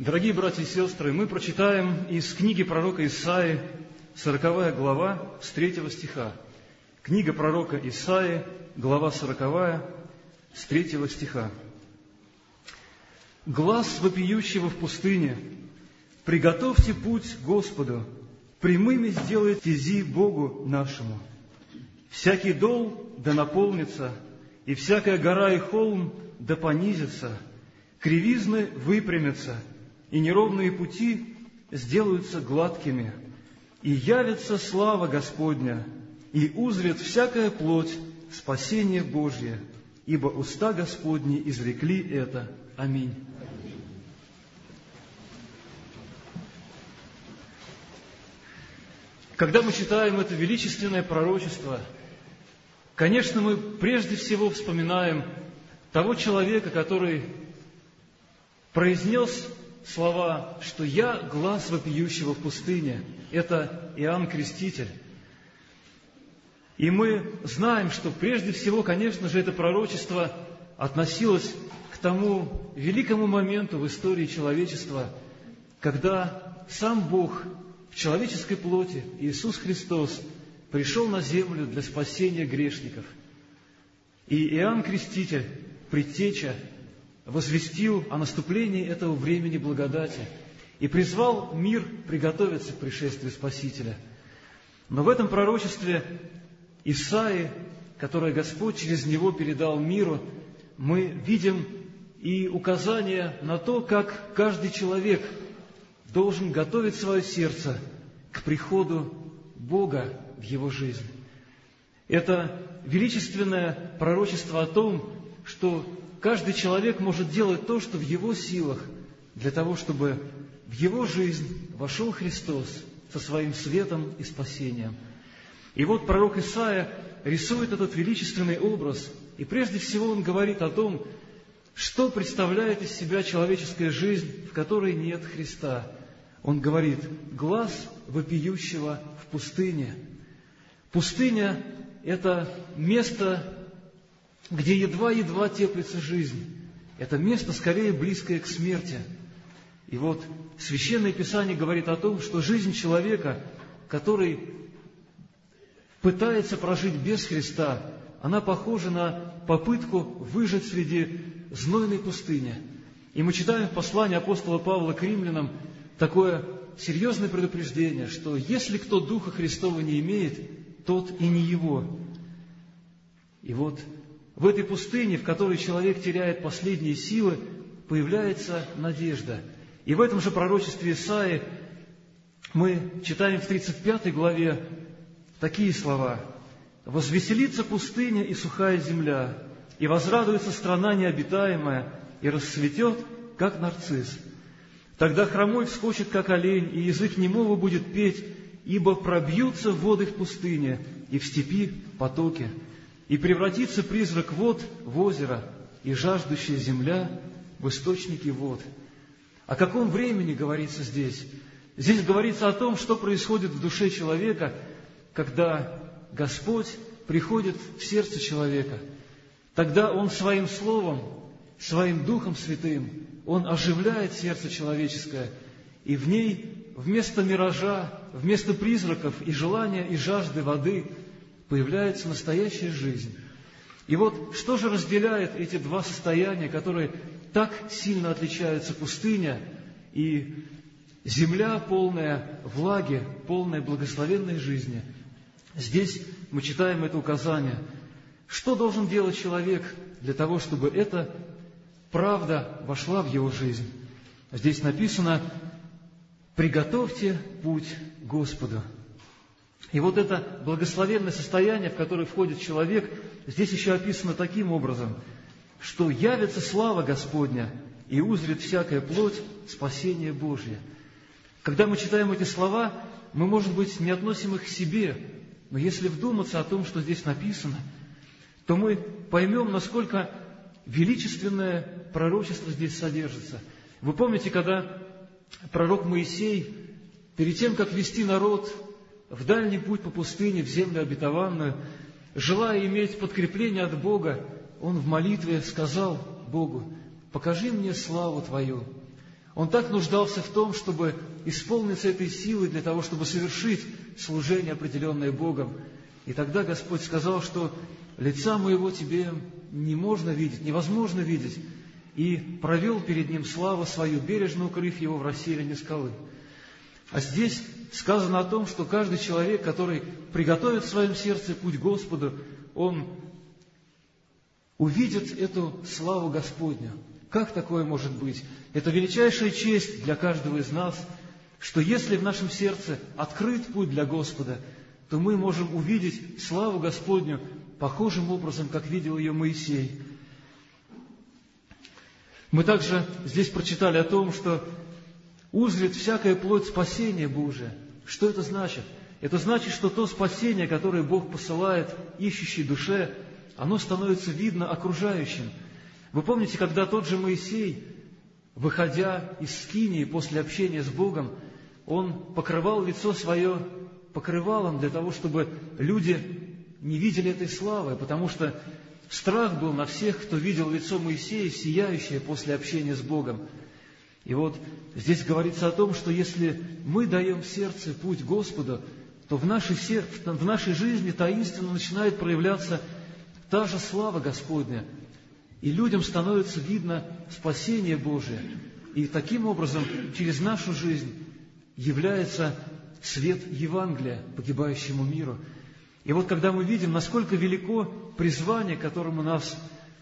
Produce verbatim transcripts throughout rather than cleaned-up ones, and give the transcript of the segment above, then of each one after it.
Дорогие братья и сестры, мы прочитаем из книги пророка Исаии, сороковая глава, с третьего стиха. Книга пророка Исаии, глава сороковая, с третьего стиха. «Глас вопиющего в пустыне, приготовьте путь Господу, прямыми сделайте стези Богу нашему. Всякий дол да наполнится, и всякая гора и холм да понизится, кривизны выпрямятся, и неровные пути сделаются гладкими, и явится слава Господня, и узрит всякая плоть спасение Божье, ибо уста Господни изрекли это. Аминь». Когда мы читаем это величественное пророчество, конечно, мы прежде всего вспоминаем того человека, который произнес слова, что «Я глас вопиющего в пустыне». Это Иоанн Креститель. И мы знаем, что прежде всего, конечно же, это пророчество относилось к тому великому моменту в истории человечества, когда сам Бог в человеческой плоти, Иисус Христос, пришел на землю для спасения грешников. И Иоанн Креститель, предтеча, возвестил о наступлении этого времени благодати и призвал мир приготовиться к пришествию Спасителя. Но в этом пророчестве Исаии, которое Господь через него передал миру, мы видим и указание на то, как каждый человек должен готовить свое сердце к приходу Бога в его жизнь. Это величественное пророчество о том, что каждый человек может делать то, что в его силах, для того, чтобы в его жизнь вошел Христос со своим светом и спасением. И вот пророк Исаия рисует этот величественный образ, и прежде всего он говорит о том, что представляет из себя человеческая жизнь, в которой нет Христа. Он говорит: «Глас вопиющего в пустыне». Пустыня – это место, где едва-едва теплится жизнь. Это место, скорее, близкое к смерти. И вот Священное Писание говорит о том, что жизнь человека, который пытается прожить без Христа, она похожа на попытку выжить среди знойной пустыни. И мы читаем в послании апостола Павла к римлянам такое серьезное предупреждение, что если кто Духа Христова не имеет, тот и не его. И вот в этой пустыне, в которой человек теряет последние силы, появляется надежда. И в этом же пророчестве Исаии мы читаем в тридцать пятой главе такие слова: «Возвеселится пустыня и сухая земля, и возрадуется страна необитаемая, и расцветет, как нарцисс. Тогда хромой вскочит, как олень, и язык немого будет петь, ибо пробьются воды в пустыне, и в степи потоки, и превратится призрак вод в озеро, и жаждущая земля в источники вод». О каком времени говорится здесь? Здесь говорится о том, что происходит в душе человека, когда Господь приходит в сердце человека. Тогда Он своим Словом, своим Духом Святым, Он оживляет сердце человеческое, и в ней вместо миража, вместо призраков и желания, и жажды воды появляется настоящая жизнь. И вот что же разделяет эти два состояния, которые так сильно отличаются: пустыня и земля, полная влаги, полная благословенной жизни? Здесь мы читаем это указание. Что должен делать человек для того, чтобы эта правда вошла в его жизнь? Здесь написано: «Приготовьте путь Господу». И вот это благословенное состояние, в которое входит человек, здесь еще описано таким образом, что явится слава Господня, и узрит всякая плоть спасение Божье. Когда мы читаем эти слова, мы, может быть, не относим их к себе, но если вдуматься о том, что здесь написано, то мы поймем, насколько величественное пророчество здесь содержится. Вы помните, когда пророк Моисей, перед тем, как вести народ в дальний путь по пустыне, в землю обетованную, желая иметь подкрепление от Бога, он в молитве сказал Богу: «Покажи мне славу Твою». Он так нуждался в том, чтобы исполниться этой силой для того, чтобы совершить служение, определенное Богом. И тогда Господь сказал, что лица моего тебе не можно видеть, невозможно видеть, и провел перед ним славу свою, бережно укрыв его в расселине скалы. А здесь сказано о том, что каждый человек, который приготовит в своем сердце путь Господу, он увидит эту славу Господню. Как такое может быть? Это величайшая честь для каждого из нас, что если в нашем сердце открыт путь для Господа, то мы можем увидеть славу Господню похожим образом, как видел ее Моисей. Мы также здесь прочитали о том, что узрит всякая плоть спасения Божия. Что это значит? Это значит, что то спасение, которое Бог посылает ищущей душе, оно становится видно окружающим. Вы помните, когда тот же Моисей, выходя из скинии после общения с Богом, он покрывал лицо свое покрывалом для того, чтобы люди не видели этой славы, потому что страх был на всех, кто видел лицо Моисея, сияющее после общения с Богом. И вот здесь говорится о том, что если мы даем в сердце путь Господу, то в нашей, сер... в нашей жизни таинственно начинает проявляться та же слава Господня, и людям становится видно спасение Божие. И таким образом через нашу жизнь является свет Евангелия погибающему миру. И вот когда мы видим, насколько велико призвание, которому нас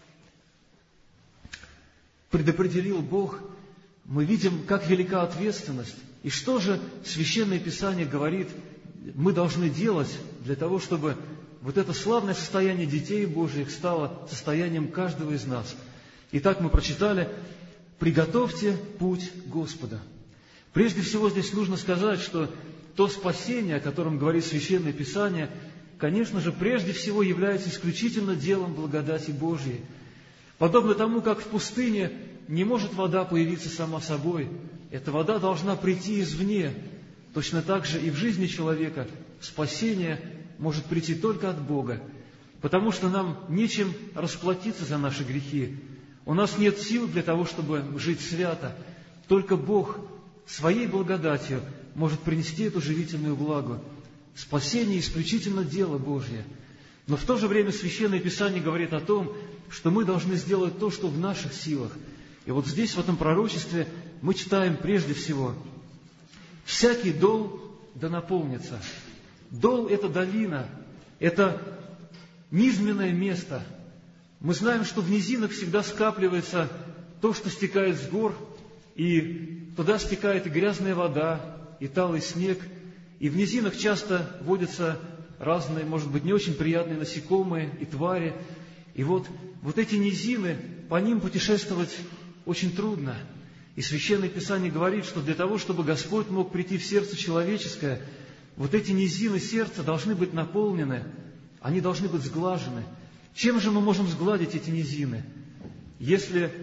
предопределил Бог, мы видим, как велика ответственность. И что же Священное Писание говорит, мы должны делать для того, чтобы вот это славное состояние детей Божьих стало состоянием каждого из нас. Итак, мы прочитали: «Приготовьте путь Господа». Прежде всего здесь нужно сказать, что то спасение, о котором говорит Священное Писание, конечно же, прежде всего является исключительно делом благодати Божьей. Подобно тому, как в пустыне не может вода появиться сама собой, эта вода должна прийти извне. Точно так же и в жизни человека спасение может прийти только от Бога, потому что нам нечем расплатиться за наши грехи. У нас нет сил для того, чтобы жить свято. Только Бог своей благодатью может принести эту живительную влагу. Спасение исключительно дело Божье. Но в то же время Священное Писание говорит о том, что мы должны сделать то, что в наших силах. И вот здесь, в этом пророчестве, мы читаем прежде всего: «Всякий дол да наполнится». Дол – это долина, это низменное место. Мы знаем, что в низинах всегда скапливается то, что стекает с гор, и туда стекает и грязная вода, и талый снег. И в низинах часто водятся разные, может быть, не очень приятные насекомые и твари. И вот, вот эти низины, по ним путешествовать очень трудно. И Священное Писание говорит, что для того, чтобы Господь мог прийти в сердце человеческое, вот эти низины сердца должны быть наполнены, они должны быть сглажены. Чем же мы можем сгладить эти низины? Если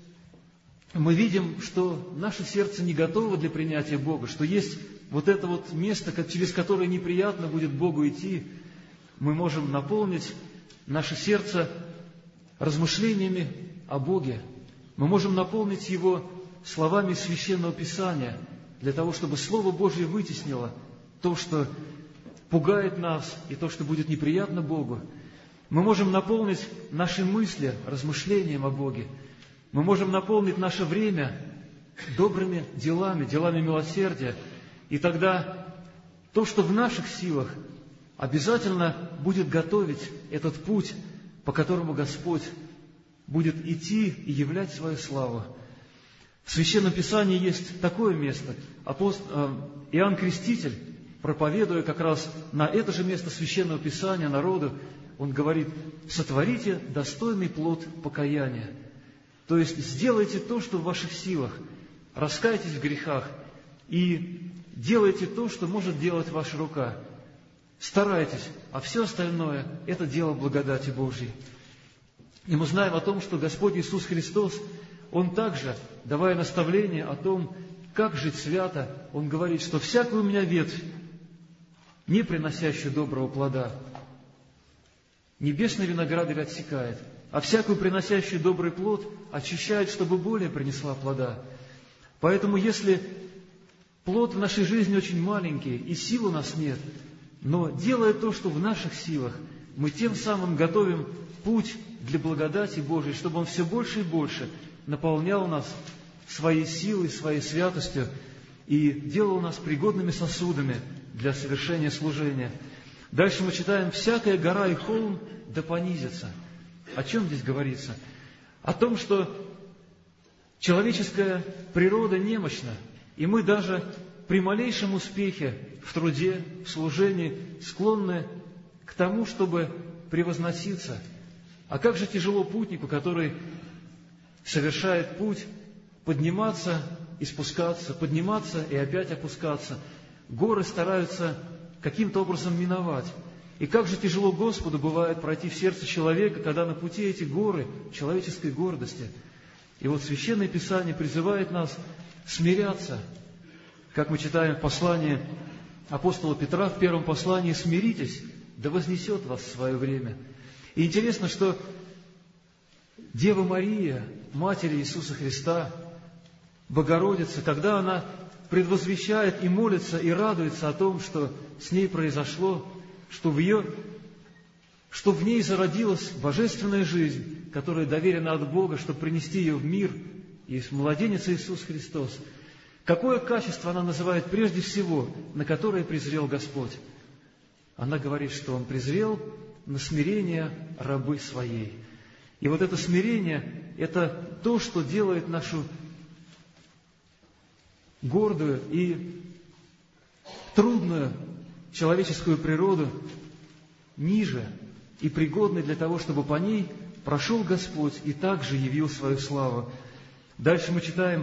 мы видим, что наше сердце не готово для принятия Бога, что есть вот это вот место, через которое неприятно будет Богу идти, мы можем наполнить наше сердце размышлениями о Боге. Мы можем наполнить его словами Священного Писания, для того, чтобы Слово Божье вытеснило то, что пугает нас, и то, что будет неприятно Богу. Мы можем наполнить наши мысли размышлением о Боге. Мы можем наполнить наше время добрыми делами, делами милосердия. И тогда то, что в наших силах, обязательно будет готовить этот путь, по которому Господь будет идти и являть свою славу. В Священном Писании есть такое место. Апост... Иоанн Креститель, проповедуя как раз на это же место Священного Писания народу, он говорит: «Сотворите достойный плод покаяния». То есть сделайте то, что в ваших силах, раскайтесь в грехах и делайте то, что может делать ваша рука. Старайтесь, а все остальное – это дело благодати Божьей. И мы знаем о том, что Господь Иисус Христос, Он также, давая наставление о том, как жить свято, Он говорит, что «всякую у меня ветвь, не приносящую доброго плода, небесный виноградарь отсекает, а всякую приносящую добрый плод очищает, чтобы более принесла плода». Поэтому, если плод в нашей жизни очень маленький, и сил у нас нет, но делая то, что в наших силах, мы тем самым готовим путь для благодати Божией, чтобы Он все больше и больше наполнял нас своей силой, своей святостью и делал нас пригодными сосудами для совершения служения. Дальше мы читаем: «Всякая гора и холм да понизится». О чем здесь говорится? О том, что человеческая природа немощна, и мы даже при малейшем успехе в труде, в служении склонны к тому, чтобы превозноситься. А как же тяжело путнику, который совершает путь, подниматься и спускаться, подниматься и опять опускаться. Горы стараются каким-то образом миновать. И как же тяжело Господу бывает пройти в сердце человека, когда на пути эти горы человеческой гордости. И вот Священное Писание призывает нас смиряться, как мы читаем в послании апостола Петра, в первом послании: «Смиритесь, да вознесет вас в свое время». И интересно, что Дева Мария, Матерь Иисуса Христа, Богородица, когда она предвозвещает и молится, и радуется о том, что с ней произошло, что в, ее, что в ней зародилась божественная жизнь, которая доверена от Бога, чтобы принести ее в мир, и младенец Иисус Христос. Какое качество она называет прежде всего, на которое презрел Господь? Она говорит, что Он презрел на смирение рабы Своей. И вот это смирение – это то, что делает нашу гордую и трудную человеческую природу ниже и пригодной для того, чтобы по ней прошел Господь и также явил свою славу. Дальше мы читаем: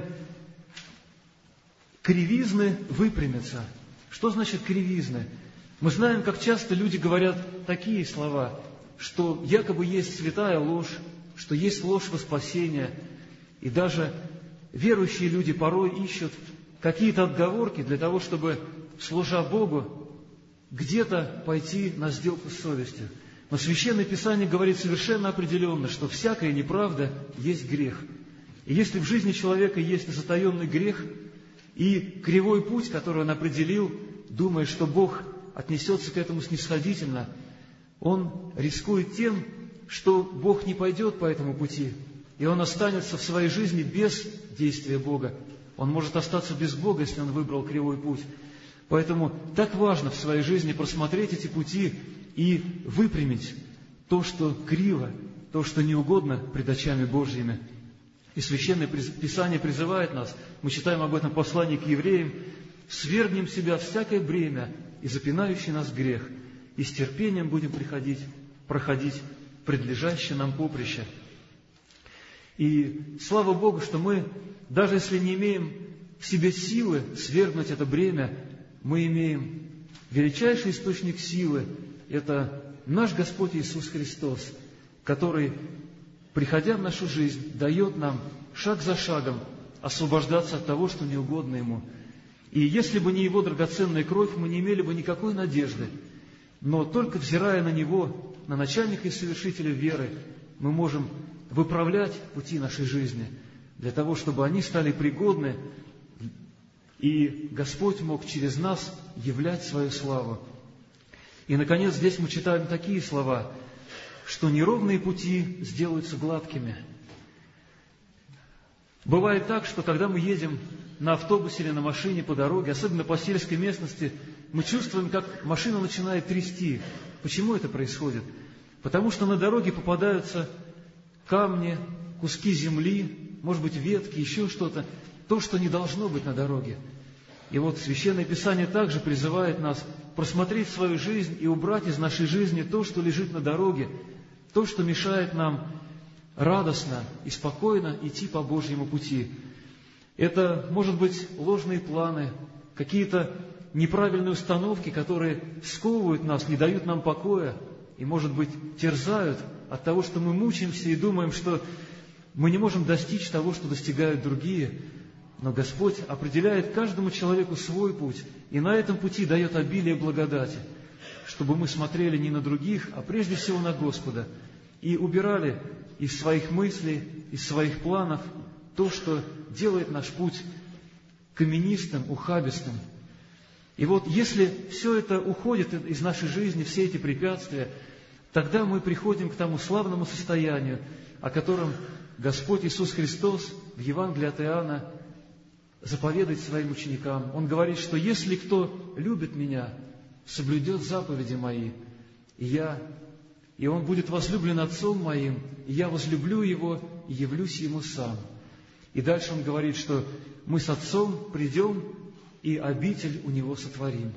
«Кривизны выпрямятся». Что значит кривизны? Мы знаем, как часто люди говорят такие слова, что якобы есть святая ложь, что есть ложь во спасение, и даже верующие люди порой ищут какие-то отговорки для того, чтобы, служа Богу, где-то пойти на сделку с совестью. Но Священное Писание говорит совершенно определенно, что всякая неправда есть грех. И если в жизни человека есть затаенный грех и кривой путь, который он определил, думая, что Бог отнесется к этому снисходительно, он рискует тем, что Бог не пойдет по этому пути, и он останется в своей жизни без действия Бога. Он может остаться без Бога, если он выбрал кривой путь. Поэтому так важно в своей жизни просмотреть эти пути и выпрямить то, что криво, то, что неугодно пред очами Божьими. И Священное Писание призывает нас, мы читаем об этом послании к евреям: «Свергнем с себя всякое бремя и запинающий нас грех, и с терпением будем приходить, проходить предлежащее нам поприще». И слава Богу, что мы, даже если не имеем в себе силы свергнуть это бремя, мы имеем величайший источник силы. Это наш Господь Иисус Христос, который, приходя в нашу жизнь, дает нам шаг за шагом освобождаться от того, что не угодно Ему. И если бы не Его драгоценная кровь, мы не имели бы никакой надежды. Но только взирая на Него, на начальника и совершителя веры, мы можем выправлять пути нашей жизни для того, чтобы они стали пригодны, и Господь мог через нас являть свою славу. И, наконец, здесь мы читаем такие слова, что неровные пути сделаются гладкими. Бывает так, что когда мы едем на автобусе или на машине по дороге, особенно по сельской местности, мы чувствуем, как машина начинает трясти. Почему это происходит? Потому что на дороге попадаются камни, куски земли, может быть, ветки, еще что-то, то, что не должно быть на дороге. И вот Священное Писание также призывает нас просмотреть свою жизнь и убрать из нашей жизни то, что лежит на дороге, то, что мешает нам радостно и спокойно идти по Божьему пути. Это, может быть, ложные планы, какие-то неправильные установки, которые сковывают нас, не дают нам покоя и, может быть, терзают от того, что мы мучаемся и думаем, что мы не можем достичь того, что достигают другие. Но Господь определяет каждому человеку свой путь, и на этом пути дает обилие благодати, чтобы мы смотрели не на других, а прежде всего на Господа, и убирали из своих мыслей, из своих планов то, что делает наш путь каменистым, ухабистым. И вот если все это уходит из нашей жизни, все эти препятствия, тогда мы приходим к тому славному состоянию, о котором Господь Иисус Христос в Евангелии от Иоанна заповедует своим ученикам. Он говорит, что если кто любит Меня, соблюдет заповеди Мои, и я, и он будет возлюблен Отцом Моим, и я возлюблю его и явлюсь ему сам. И дальше он говорит, что мы с Отцом придем и обитель у него сотворим.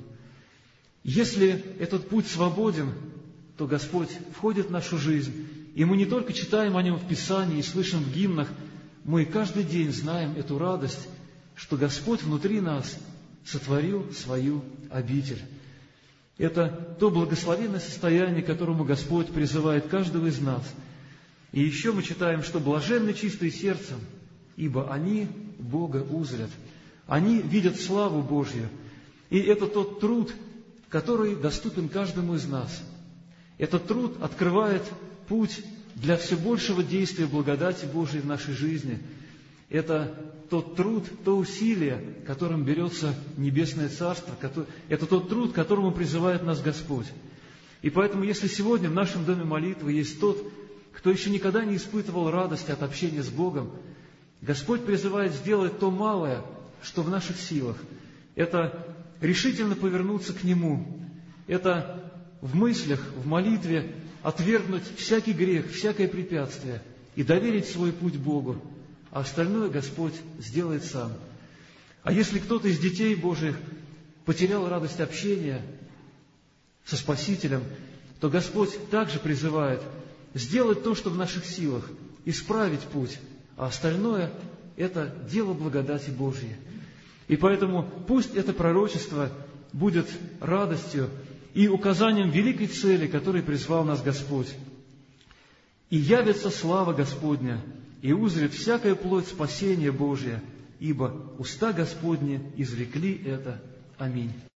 Если этот путь свободен, то Господь входит в нашу жизнь, и мы не только читаем о Нем в Писании и слышим в гимнах, мы каждый день знаем эту радость, что Господь внутри нас сотворил свою обитель. Это то благословенное состояние, к которому Господь призывает каждого из нас. И еще мы читаем, что блаженны чистые сердцем, ибо они Бога узрят. Они видят славу Божью. И это тот труд, который доступен каждому из нас. Этот труд открывает путь для все большего действия благодати Божией в нашей жизни. Это тот труд, то усилие, которым берется Небесное Царство. Это тот труд, к которому призывает нас Господь. И поэтому, если сегодня в нашем доме молитвы есть тот, кто еще никогда не испытывал радости от общения с Богом, Господь призывает сделать то малое, что в наших силах. Это решительно повернуться к Нему. Это в мыслях, в молитве отвергнуть всякий грех, всякое препятствие и доверить свой путь Богу. А остальное Господь сделает сам. А если кто-то из детей Божьих потерял радость общения со Спасителем, то Господь также призывает сделать то, что в наших силах, исправить путь, а остальное – это дело благодати Божьей. И поэтому пусть это пророчество будет радостью и указанием великой цели, которой призвал нас Господь. «И явится слава Господня, и узрит всякая плоть спасения Божия, ибо уста Господни изрекли это. Аминь».